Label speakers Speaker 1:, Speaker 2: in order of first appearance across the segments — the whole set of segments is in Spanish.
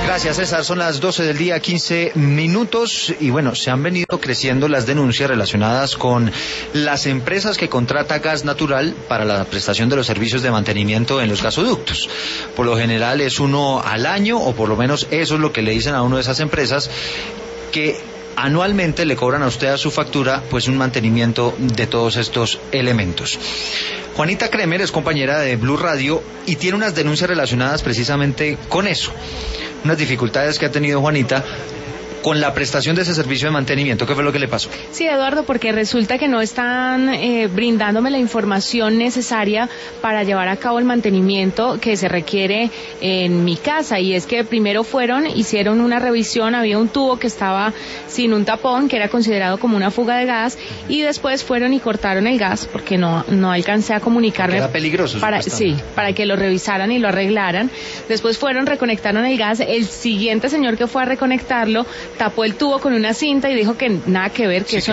Speaker 1: Gracias, César. Son las 12 del día, 15 minutos. Y bueno, se han venido creciendo las denuncias relacionadas con las empresas que contrata gas natural para la prestación de los servicios de mantenimiento en los gasoductos. Por lo general es uno al año, o por lo menos eso es lo que le dicen a uno de esas empresas, que anualmente le cobran a usted a su factura pues un mantenimiento de todos estos elementos. Juanita Kremer es compañera de Blue Radio y tiene unas denuncias relacionadas precisamente con eso. Unas dificultades que ha tenido Juanita con la prestación de ese servicio de mantenimiento. ¿Qué fue lo que le pasó?
Speaker 2: Sí, Eduardo, porque resulta que no están brindándome la información necesaria para llevar a cabo el mantenimiento que se requiere en mi casa. Y es que primero hicieron una revisión, había un tubo que estaba sin un tapón, que era considerado como una fuga de gas, y después fueron y cortaron el gas, porque no alcancé a comunicarme.
Speaker 1: Era peligroso.
Speaker 2: Para que lo revisaran y lo arreglaran. Después reconectaron el gas. El siguiente señor que fue a reconectarlo tapó el tubo con una cinta y dijo que nada que ver, que eso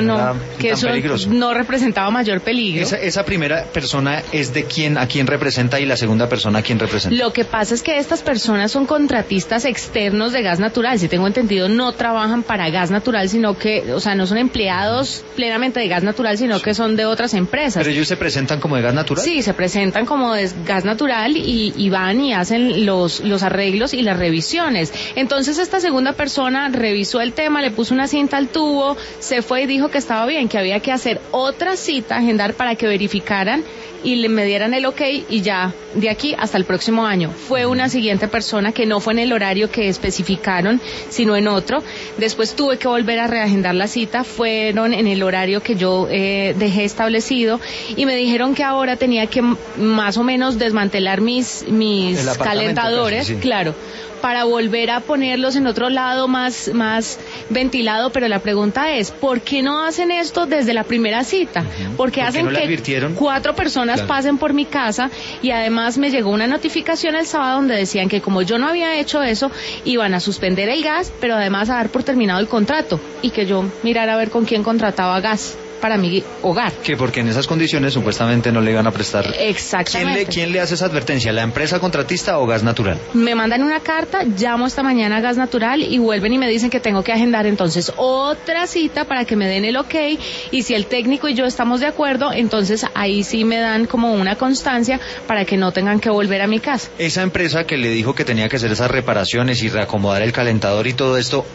Speaker 2: no representaba mayor peligro.
Speaker 1: Esa primera persona es de quién, a quién representa, y la segunda persona a quién representa.
Speaker 2: Lo que pasa es que estas personas son contratistas externos de gas natural. Si tengo entendido, no trabajan para gas natural, sino que, no son empleados plenamente de gas natural, sino que son de otras empresas.
Speaker 1: ¿Pero ellos se presentan como de gas natural?
Speaker 2: Sí, se presentan como de gas natural y van y hacen los arreglos y las revisiones. Entonces esta segunda persona revisó el tema, le puso una cinta al tubo, se fue y dijo que estaba bien, que había que hacer otra cita, agendar para que verificaran y me dieran el ok, y ya de aquí hasta el próximo año. Fue una siguiente persona que no fue en el horario que especificaron, sino en otro. Después tuve que volver a reagendar la cita, fueron en el horario que yo dejé establecido, y me dijeron que ahora tenía que más o menos desmantelar mis calentadores, sí. Claro, para volver a ponerlos en otro lado más ventilado. Pero la pregunta es, ¿por qué no hacen esto desde la primera cita? Porque hacen que 4 personas pasen por mi casa, y además me llegó una notificación el sábado donde decían que como yo no había hecho eso, iban a suspender el gas, pero además a dar por terminado el contrato, y que yo mirara a ver con quién contrataba gas para mi hogar. Que
Speaker 1: porque en esas condiciones supuestamente no le iban a prestar.
Speaker 2: Exactamente.
Speaker 1: ¿Quién le hace esa advertencia? ¿La empresa contratista o Gas Natural?
Speaker 2: Me mandan una carta, llamo esta mañana a Gas Natural y vuelven y me dicen que tengo que agendar entonces otra cita para que me den el ok, y si el técnico y yo estamos de acuerdo, entonces ahí sí me dan como una constancia para que no tengan que volver a mi casa.
Speaker 1: Esa empresa que le dijo que tenía que hacer esas reparaciones y reacomodar el calentador y todo esto,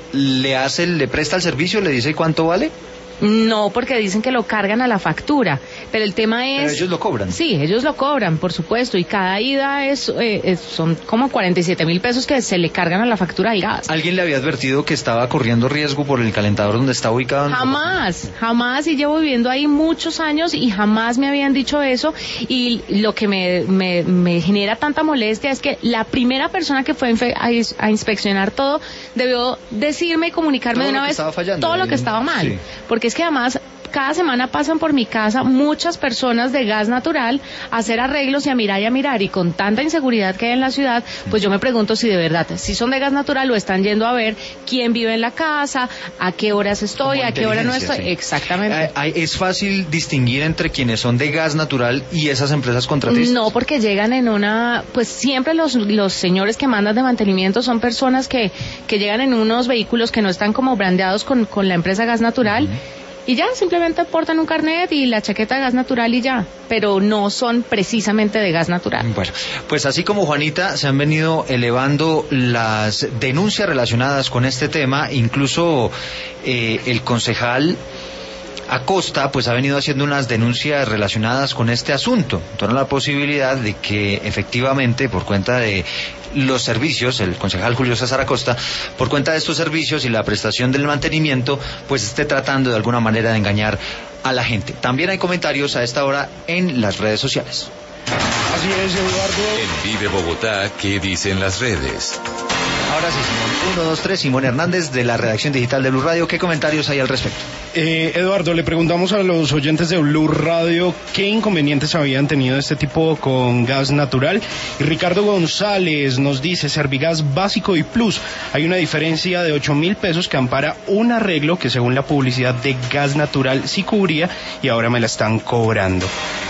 Speaker 1: ¿le presta el servicio? ¿Le dice cuánto vale?
Speaker 2: No, porque dicen que lo cargan a la factura, pero el tema es...
Speaker 1: Pero ellos lo cobran.
Speaker 2: Sí, ellos lo cobran, por supuesto, y cada ida son como 47,000 pesos que se le cargan a la factura del gas.
Speaker 1: ¿Alguien le había advertido que estaba corriendo riesgo por el calentador donde está ubicado?
Speaker 2: Jamás, y llevo viviendo ahí muchos años y jamás me habían dicho eso, y lo que me genera tanta molestia es que la primera persona que fue a inspeccionar todo debió decirme y comunicarme de una vez todo lo que estaba mal, sí. Porque es que además cada semana pasan por mi casa muchas personas de gas natural a hacer arreglos y a mirar, y con tanta inseguridad que hay en la ciudad, pues yo me pregunto si de verdad, si son de gas natural, o están yendo a ver quién vive en la casa, a qué horas estoy, a qué hora no estoy. Sí. Exactamente.
Speaker 1: ¿Es fácil distinguir entre quienes son de gas natural y esas empresas contratistas?
Speaker 2: No, porque llegan pues siempre los señores que mandan de mantenimiento son personas que llegan en unos vehículos que no están como brandeados con la empresa Gas Natural. Uh-huh. Y ya, simplemente portan un carnet y la chaqueta de gas natural y ya, pero no son precisamente de gas natural.
Speaker 1: Bueno, pues así como Juanita, se han venido elevando las denuncias relacionadas con este tema, incluso el concejal Acosta pues ha venido haciendo unas denuncias relacionadas con este asunto, en torno a la posibilidad de que efectivamente, por cuenta de los servicios, el concejal Julio César Acosta, por cuenta de estos servicios y la prestación del mantenimiento, pues esté tratando de alguna manera de engañar a la gente. También hay comentarios a esta hora en las redes sociales.
Speaker 3: Así es, Eduardo.
Speaker 4: En Vive Bogotá, ¿qué dicen las redes?
Speaker 1: Ahora sí, Simón. 1, 2, 3, Simón Hernández de la redacción digital de Blue Radio. ¿Qué comentarios hay al respecto?
Speaker 3: Eduardo, le preguntamos a los oyentes de Blue Radio qué inconvenientes habían tenido este tipo con gas natural. Y Ricardo González nos dice, Servigas básico y plus, hay una diferencia de 8.000 pesos que ampara un arreglo que según la publicidad de gas natural sí cubría y ahora me la están cobrando.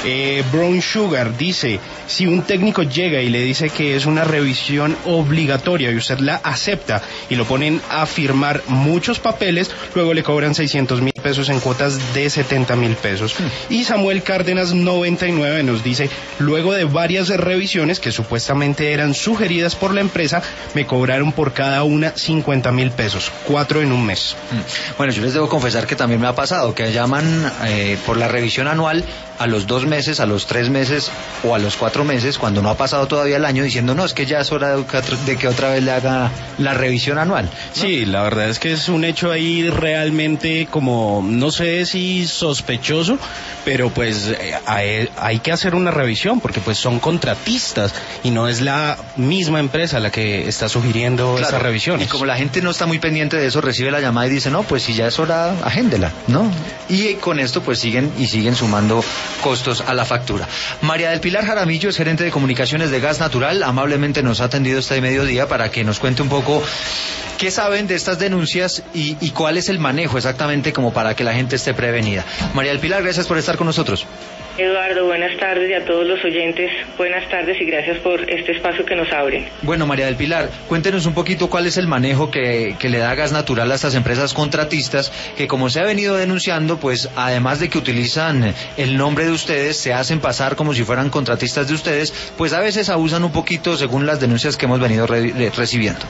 Speaker 3: Brown Sugar dice, si un técnico llega y le dice que es una revisión obligatoria y usted la acepta y lo ponen a firmar muchos papeles, luego le cobran 600.000 pesos en cuotas de 70.000 pesos. Y Samuel Cárdenas 99 nos dice, luego de varias revisiones que supuestamente eran sugeridas por la empresa, me cobraron por cada una 50.000 pesos, 4 en un mes.
Speaker 1: Bueno, yo les debo confesar que también me ha pasado, que llaman por la revisión anual a los 2 meses, a los 3 meses o a los 4 meses, cuando no ha pasado todavía el año, diciendo, no, es que ya es hora de que otra vez le haga la revisión anual, ¿no?
Speaker 3: Sí, la verdad es que es un hecho ahí realmente como, no sé si sospechoso, pero pues hay que hacer una revisión, porque pues son contratistas y no es la misma empresa la que está sugiriendo esas revisiones.
Speaker 1: Y como la gente no está muy pendiente de eso, recibe la llamada y dice, no, pues si ya es hora, agéndela, ¿no? Y con esto pues siguen sumando costos a la factura. María del Pilar Jaramillo es gerente de comunicaciones de Gas Natural, amablemente nos ha atendido este mediodía para que nos cuente un poco qué saben de estas denuncias y cuál es el manejo exactamente como para que la gente esté prevenida. María del Pilar, gracias por estar con nosotros.
Speaker 5: Eduardo, buenas tardes y a todos los oyentes, buenas tardes y gracias por este espacio que nos abren.
Speaker 1: Bueno, María del Pilar, cuéntenos un poquito cuál es el manejo que le da Gas Natural a estas empresas contratistas que, como se ha venido denunciando, pues además de que utilizan el nombre de ustedes, se hacen pasar como si fueran contratistas de ustedes, pues a veces abusan un poquito según las denuncias que hemos venido recibiendo.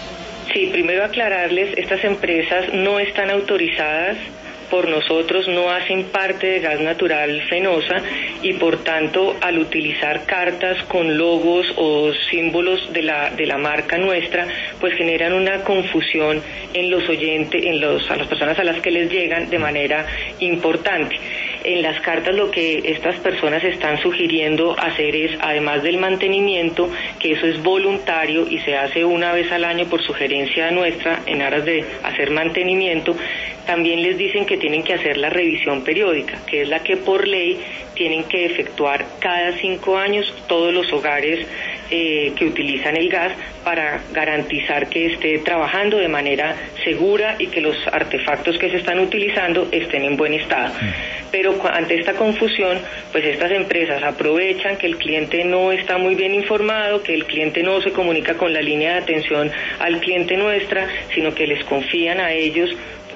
Speaker 5: Sí, primero aclararles, estas empresas no están autorizadas por nosotros, no hacen parte de Gas Natural Fenosa y por tanto al utilizar cartas con logos o símbolos de la marca nuestra, pues generan una confusión en los oyentes, a las personas a las que les llegan de manera importante. En las cartas lo que estas personas están sugiriendo hacer es, además del mantenimiento, que eso es voluntario y se hace una vez al año por sugerencia nuestra en aras de hacer mantenimiento, también les dicen que tienen que hacer la revisión periódica, que es la que por ley tienen que efectuar cada 5 años todos los hogares que utilizan el gas para garantizar que esté trabajando de manera segura y que los artefactos que se están utilizando estén en buen estado. Pero ante esta confusión, pues estas empresas aprovechan que el cliente no está muy bien informado, que el cliente no se comunica con la línea de atención al cliente nuestra, sino que les confían a ellos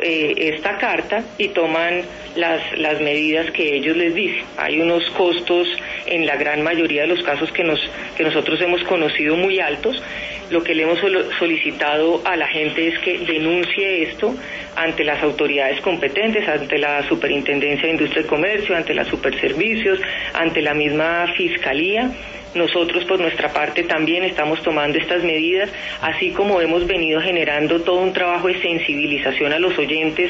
Speaker 5: esta carta y toman las medidas que ellos les dicen. Hay unos costos en la gran mayoría de los casos que nosotros hemos conocido muy altos. Lo que le hemos solicitado a la gente es que denuncie esto ante las autoridades competentes, ante la Superintendencia de Industria y Comercio, ante la Superservicios, ante la misma Fiscalía. Nosotros por nuestra parte también estamos tomando estas medidas, así como hemos venido generando todo un trabajo de sensibilización a los oyentes,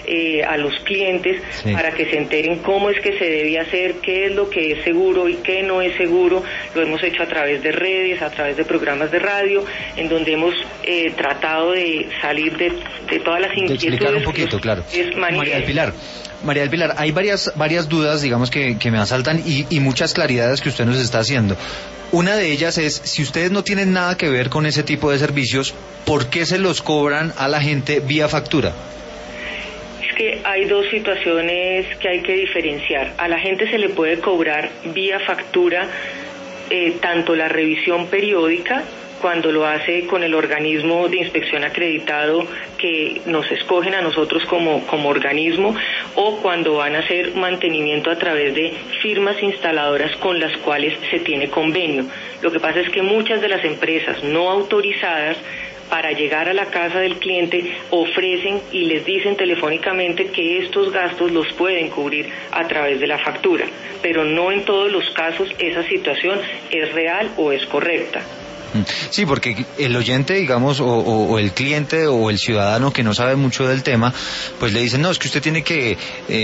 Speaker 5: a los clientes, sí, para que se enteren cómo es que se debe hacer, qué es lo que es seguro y qué no es seguro. Lo hemos hecho a través de redes, a través de programas de radio, en donde hemos tratado de salir de todas las inquietudes. De explicar
Speaker 1: un poquito, claro. María del Pilar, hay varias dudas, digamos, que me asaltan y muchas claridades que usted nos está haciendo. Una de ellas es, si ustedes no tienen nada que ver con ese tipo de servicios, ¿por qué se los cobran a la gente vía factura?
Speaker 5: Es que hay dos situaciones que hay que diferenciar. A la gente se le puede cobrar vía factura tanto la revisión periódica, cuando lo hace con el organismo de inspección acreditado que nos escogen a nosotros como organismo, o cuando van a hacer mantenimiento a través de firmas instaladoras con las cuales se tiene convenio. Lo que pasa es que muchas de las empresas no autorizadas para llegar a la casa del cliente ofrecen y les dicen telefónicamente que estos gastos los pueden cubrir a través de la factura, pero no en todos los casos esa situación es real o es correcta.
Speaker 1: Sí, porque el oyente, digamos, o el cliente o el ciudadano que no sabe mucho del tema, pues le dicen, no, es que usted tiene que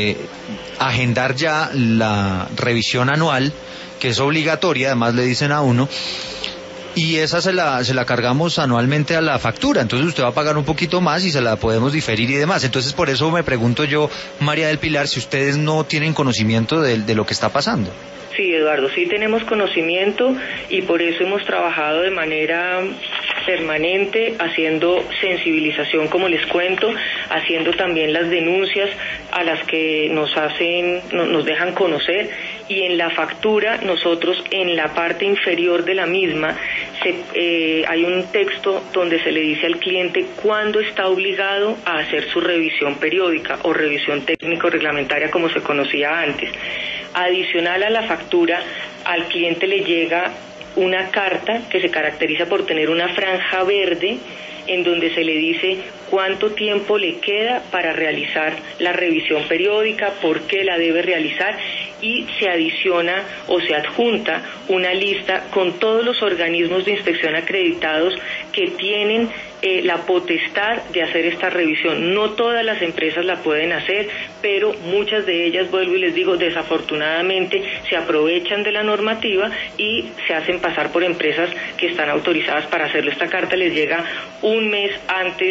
Speaker 1: agendar ya la revisión anual, que es obligatoria, además le dicen a uno, y esa se la cargamos anualmente a la factura, entonces usted va a pagar un poquito más y se la podemos diferir y demás. Entonces por eso me pregunto yo, María del Pilar, si ustedes no tienen conocimiento de lo que está pasando.
Speaker 5: Sí, Eduardo, sí tenemos conocimiento y por eso hemos trabajado de manera permanente haciendo sensibilización, como les cuento, haciendo también las denuncias a las que nos dejan conocer, y en la factura nosotros en la parte inferior de la misma hay un texto donde se le dice al cliente cuándo está obligado a hacer su revisión periódica o revisión técnico-reglamentaria como se conocía antes. Adicional a la factura, al cliente le llega una carta que se caracteriza por tener una franja verde en donde se le dice cuánto tiempo le queda para realizar la revisión periódica, por qué la debe realizar, y se adiciona o se adjunta una lista con todos los organismos de inspección acreditados que tienen la potestad de hacer esta revisión. No todas las empresas la pueden hacer, pero muchas de ellas, vuelvo y les digo, desafortunadamente se aprovechan de la normativa y se hacen pasar por empresas que están autorizadas para hacerlo. Esta carta les llega un mes antes,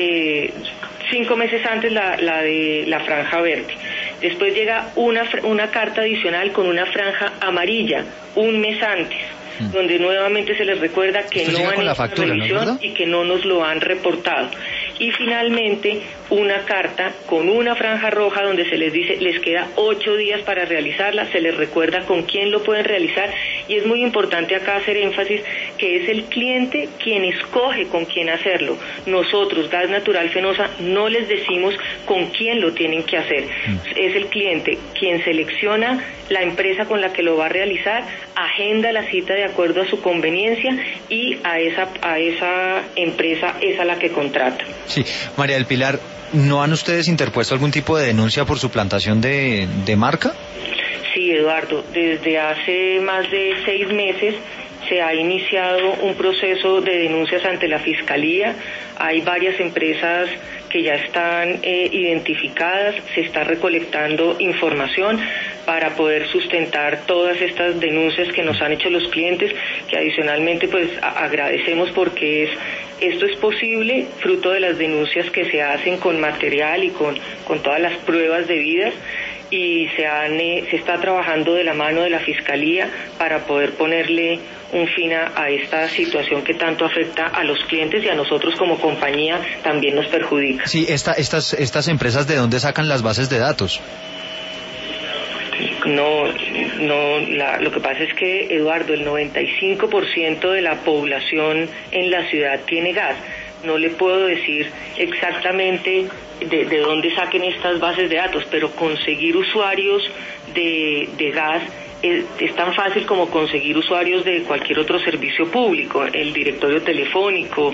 Speaker 5: 5 meses antes la de la franja verde. Después llega una carta adicional con una franja amarilla, un mes antes, donde nuevamente se les recuerda que no han hecho la revisión y que no nos lo han reportado. Y finalmente una carta con una franja roja donde se les dice les queda 8 días para realizarla, se les recuerda con quién lo pueden realizar, y es muy importante acá hacer énfasis que es el cliente quien escoge con quién hacerlo. Nosotros, Gas Natural Fenosa, no les decimos con quién lo tienen que hacer. Es el cliente quien selecciona la empresa con la que lo va a realizar, agenda la cita de acuerdo a su conveniencia y a esa empresa es a la que contrata.
Speaker 1: Sí, María del Pilar, ¿no han ustedes interpuesto algún tipo de denuncia por suplantación de marca?
Speaker 5: Sí, Eduardo, desde hace más de 6 meses se ha iniciado un proceso de denuncias ante la Fiscalía. Hay varias empresas que ya están identificadas, se está recolectando información para poder sustentar todas estas denuncias que nos han hecho los clientes, que adicionalmente pues agradecemos porque esto es posible fruto de las denuncias que se hacen con material y con todas las pruebas debidas, y se está trabajando de la mano de la Fiscalía para poder ponerle un fin a esta situación que tanto afecta a los clientes y a nosotros como compañía también nos perjudica.
Speaker 1: Sí, estas empresas, ¿de dónde sacan las bases de datos?
Speaker 5: Lo que pasa es que, Eduardo, el 95% de la población en la ciudad tiene gas. No le puedo decir exactamente de dónde saquen estas bases de datos, pero conseguir usuarios de gas es tan fácil como conseguir usuarios de cualquier otro servicio público, el directorio telefónico.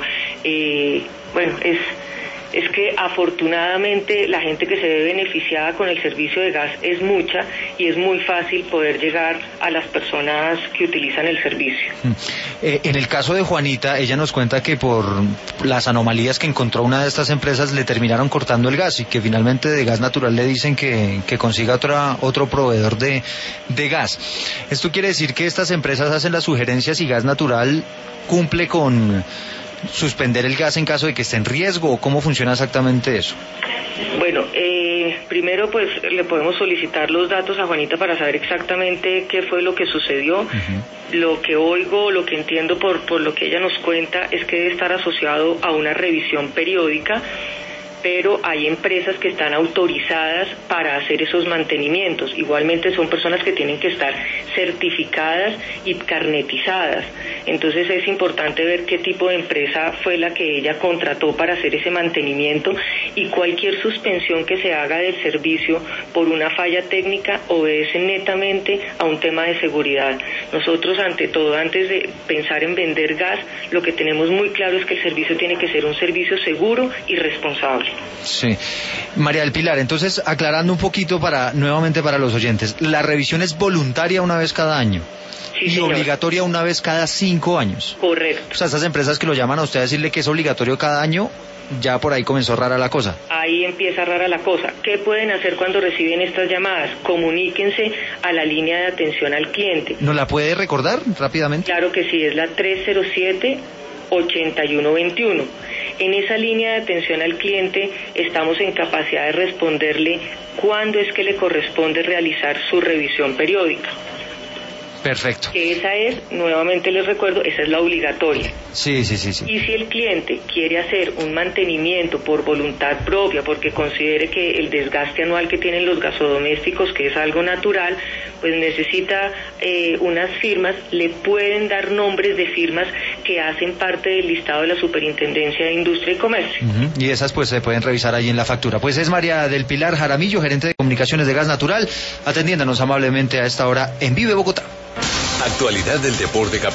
Speaker 5: Es que afortunadamente la gente que se ve beneficiada con el servicio de gas es mucha y es muy fácil poder llegar a las personas que utilizan el servicio.
Speaker 1: En el caso de Juanita, ella nos cuenta que por las anomalías que encontró una de estas empresas le terminaron cortando el gas y que finalmente de Gas Natural le dicen que consiga otro proveedor de gas. ¿Esto quiere decir que estas empresas hacen las sugerencias y Gas Natural cumple con suspender el gas en caso de que esté en riesgo, o cómo funciona exactamente eso?
Speaker 5: Bueno, primero pues le podemos solicitar los datos a Juanita para saber exactamente qué fue lo que sucedió. Lo que oigo, lo que entiendo por lo que ella nos cuenta es que debe estar asociado a una revisión periódica, pero hay empresas que están autorizadas para hacer esos mantenimientos. Igualmente son personas que tienen que estar certificadas y carnetizadas. Entonces es importante ver qué tipo de empresa fue la que ella contrató para hacer ese mantenimiento, y cualquier suspensión que se haga del servicio por una falla técnica obedece netamente a un tema de seguridad. Nosotros, ante todo, antes de pensar en vender gas, lo que tenemos muy claro es que el servicio tiene que ser un servicio seguro y responsable.
Speaker 1: Sí. María del Pilar, entonces, aclarando un poquito nuevamente para los oyentes, la revisión es voluntaria una vez cada año.
Speaker 5: Sí,
Speaker 1: y
Speaker 5: señor.
Speaker 1: Obligatoria una vez cada 5 años.
Speaker 5: Correcto.
Speaker 1: O sea, estas empresas que lo llaman a usted a decirle que es obligatorio cada año, ya por ahí comenzó rara la cosa.
Speaker 5: Ahí empieza rara la cosa. ¿Qué pueden hacer cuando reciben estas llamadas? Comuníquense a la línea de atención al cliente.
Speaker 1: ¿Nos la puede recordar rápidamente?
Speaker 5: Claro que sí, es la 307-8121. En esa línea de atención al cliente estamos en capacidad de responderle cuándo es que le corresponde realizar su revisión periódica.
Speaker 1: Perfecto.
Speaker 5: Que esa es, nuevamente les recuerdo, esa es la obligatoria.
Speaker 1: Sí.
Speaker 5: Y si el cliente quiere hacer un mantenimiento por voluntad propia, porque considere que el desgaste anual que tienen los gasodomésticos, que es algo natural, pues necesita unas firmas, le pueden dar nombres de firmas que hacen parte del listado de la Superintendencia de Industria y Comercio.
Speaker 1: Y esas pues se pueden revisar ahí en la factura. Pues es María del Pilar Jaramillo, gerente de comunicaciones de Gas Natural, atendiéndonos amablemente a esta hora en Vive Bogotá.
Speaker 4: Actualidad del deporte